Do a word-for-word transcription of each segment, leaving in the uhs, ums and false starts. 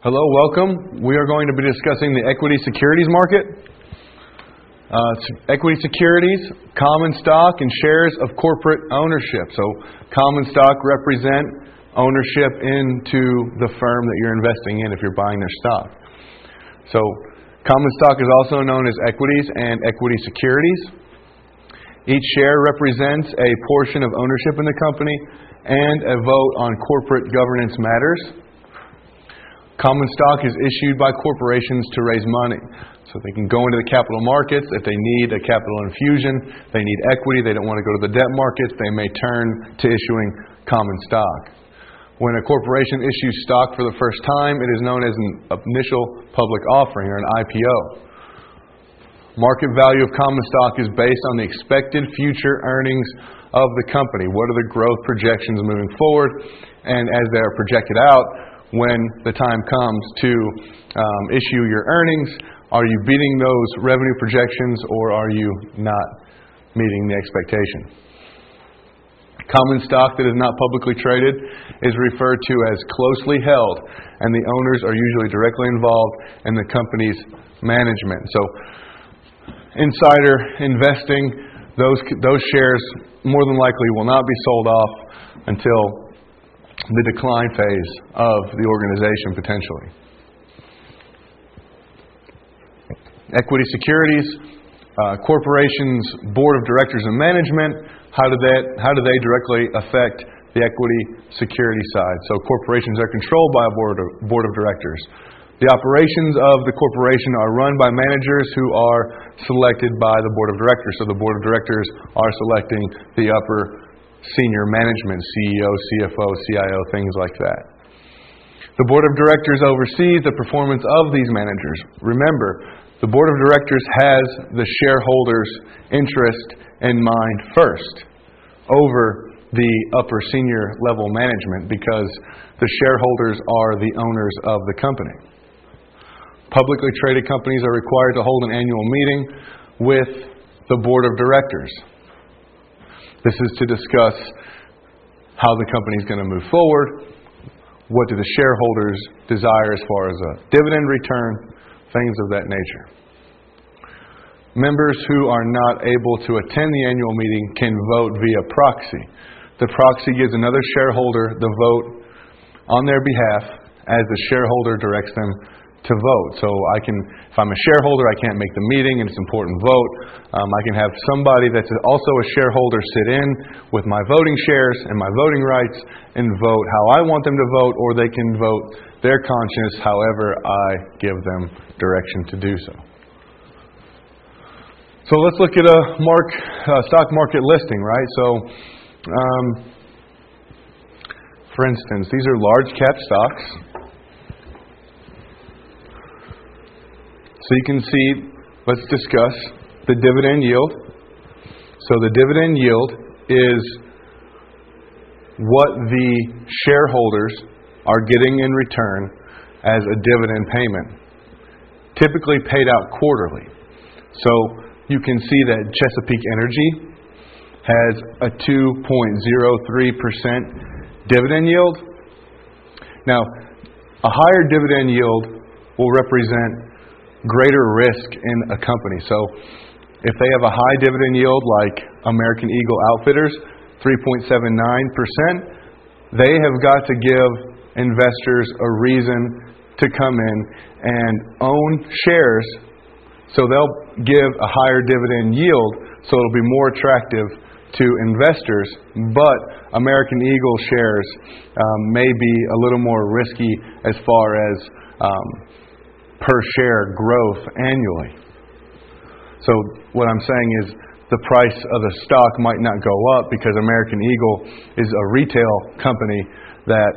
Hello, welcome. We are going to be discussing the equity securities market. Uh, equity securities, common stock, and shares of corporate ownership. So common stock represent ownership into the firm that you're investing in if you're buying their stock. So common stock is also known as equities and equity securities. Each share represents a portion of ownership in the company and a vote on corporate governance matters. Common stock is issued by corporations to raise money. So they can go into the capital markets. If they need a capital infusion, they need equity, they don't want to go to the debt markets, they may turn to issuing common stock. When a corporation issues stock for the first time, it is known as an initial public offering or an I P O. Market value of common stock is based on the expected future earnings of the company. What are the growth projections moving forward? And as they are projected out, when the time comes to um, issue your earnings, are you beating those revenue projections or are you not meeting the expectation? Common stock that is not publicly traded is referred to as closely held, and the owners are usually directly involved in the company's management. So insider investing, those those shares more than likely will not be sold off until the decline phase of the organization potentially. Equity securities, uh, corporations, board of directors and management, how do that how do they directly affect the equity security side? So corporations are controlled by a board of, board of directors. The operations of the corporation are run by managers who are selected by the board of directors. So the board of directors are selecting the upper senior management, C E O, C F O, C I O, things like that. The board of directors oversees the performance of these managers. Remember, the board of directors has the shareholders' interest in mind first over the upper senior level management because the shareholders are the owners of the company. Publicly traded companies are required to hold an annual meeting with the board of directors. This is to discuss how the company is going to move forward, what do the shareholders desire as far as a dividend return, things of that nature. Members who are not able to attend the annual meeting can vote via proxy. The proxy gives another shareholder the vote on their behalf as the shareholder directs them to vote. So I can, if I'm a shareholder, I can't make the meeting and it's an important vote. Um, I can have somebody that's also a shareholder sit in with my voting shares and my voting rights and vote how I want them to vote, or they can vote their conscience however I give them direction to do so. So let's look at a mark, uh, stock market listing, right? So, um, for instance, these are large cap stocks. So you can see, let's discuss the dividend yield. So the dividend yield is what the shareholders are getting in return as a dividend payment, typically paid out quarterly. So you can see that Chesapeake Energy has a two point zero three percent dividend yield. Now, a higher dividend yield will represent greater risk in a company. So if they have a high dividend yield like American Eagle Outfitters, three point seven nine percent, they have got to give investors a reason to come in and own shares, so they'll give a higher dividend yield, so it'll be more attractive to investors. But American Eagle shares um, may be a little more risky as far as um, per share growth annually. So what I'm saying is the price of the stock might not go up because American Eagle is a retail company that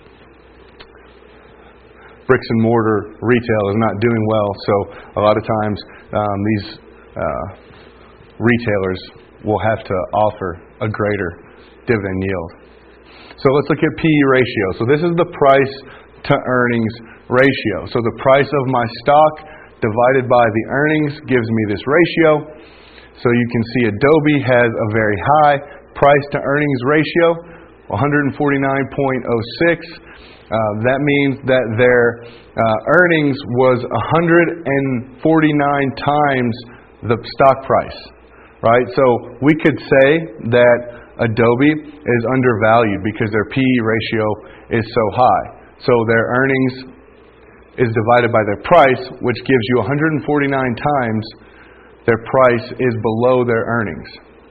bricks and mortar retail is not doing well. So a lot of times um, these uh, retailers will have to offer a greater dividend yield. So let's look at P E ratio. So this is the price to earnings ratio. So the price of my stock divided by the earnings gives me this ratio. So you can see Adobe has a very high price to earnings ratio, one forty-nine point oh six. Uh, that means that their uh, earnings was one hundred forty-nine times the stock price, right? So we could say that Adobe is undervalued because their P E ratio is so high. So their earnings is divided by their price, which gives you one hundred forty-nine times their price is below their earnings.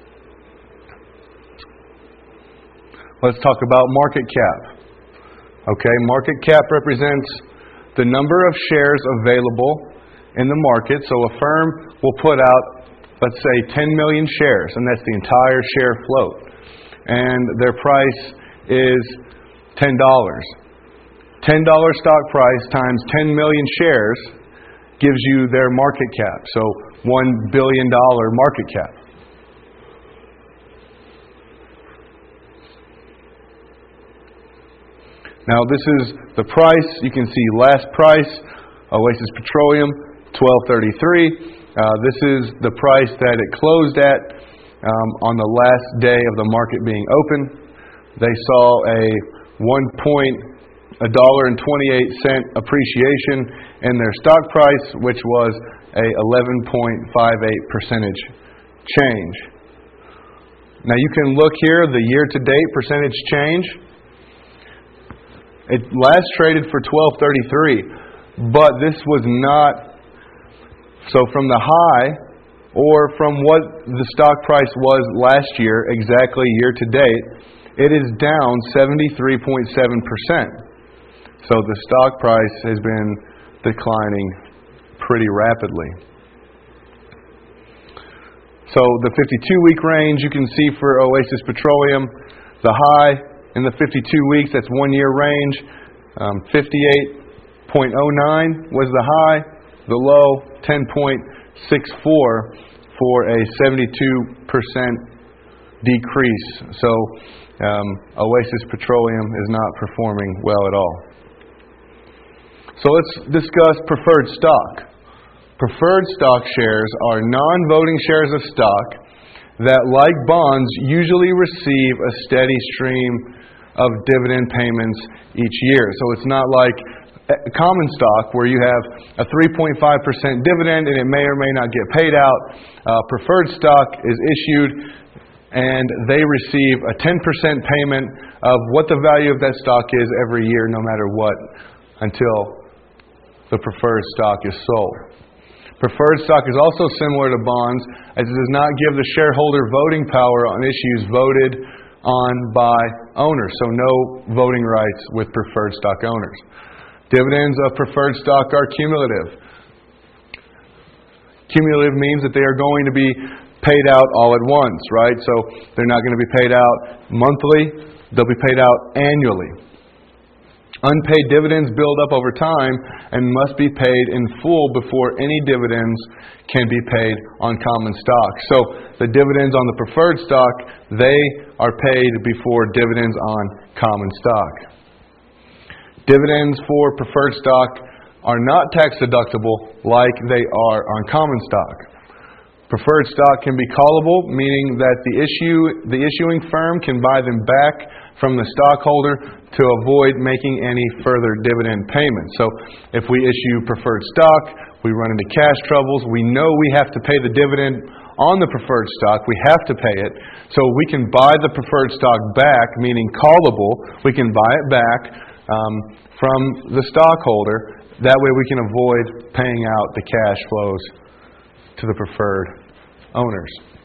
Let's talk about market cap. Okay, market cap represents the number of shares available in the market. So a firm will put out, let's say, ten million shares, and that's the entire share float. And their price is ten dollars. ten dollars stock price times ten million shares gives you their market cap. So one billion dollars market cap. Now this is the price. You can see last price, Oasis Petroleum, twelve thirty-three. Uh, this is the price that it closed at um, on the last day of the market being open. They saw a one point a dollar and twenty-eight cent appreciation in their stock price, which was a eleven point five eight percentage change. Now you can look here, the year-to-date percentage change. It last traded for twelve thirty-three, but this was not, so from the high or from what the stock price was last year, exactly year to date, it is down seventy-three point seven percent. So the stock price has been declining pretty rapidly. So the fifty-two week range you can see for Oasis Petroleum, the high in the fifty-two weeks, that's one year range, um, fifty-eight point oh nine was the high, the low ten point six four for a seventy-two percent decrease. So um, Oasis Petroleum is not performing well at all. So let's discuss preferred stock. Preferred stock shares are non-voting shares of stock that, like bonds, usually receive a steady stream of dividend payments each year. So it's not like common stock where you have a three point five percent dividend and it may or may not get paid out. Uh, preferred stock is issued and they receive a ten percent payment of what the value of that stock is every year, no matter what, until the preferred stock is sold. Preferred stock is also similar to bonds, as it does not give the shareholder voting power on issues voted on by owners. So no voting rights with preferred stock owners. Dividends of preferred stock are cumulative. Cumulative means that they are going to be paid out all at once, right? So they're not going to be paid out monthly, they'll be paid out annually. Unpaid dividends build up over time and must be paid in full before any dividends can be paid on common stock. So the dividends on the preferred stock, they are paid before dividends on common stock. Dividends for preferred stock are not tax deductible like they are on common stock. Preferred stock can be callable, meaning that the issue the issuing firm can buy them back from the stockholder to avoid making any further dividend payments. So if we issue preferred stock, we run into cash troubles, we know we have to pay the dividend on the preferred stock, we have to pay it, so we can buy the preferred stock back, meaning callable, we can buy it back um, from the stockholder. That way we can avoid paying out the cash flows to the preferred owners.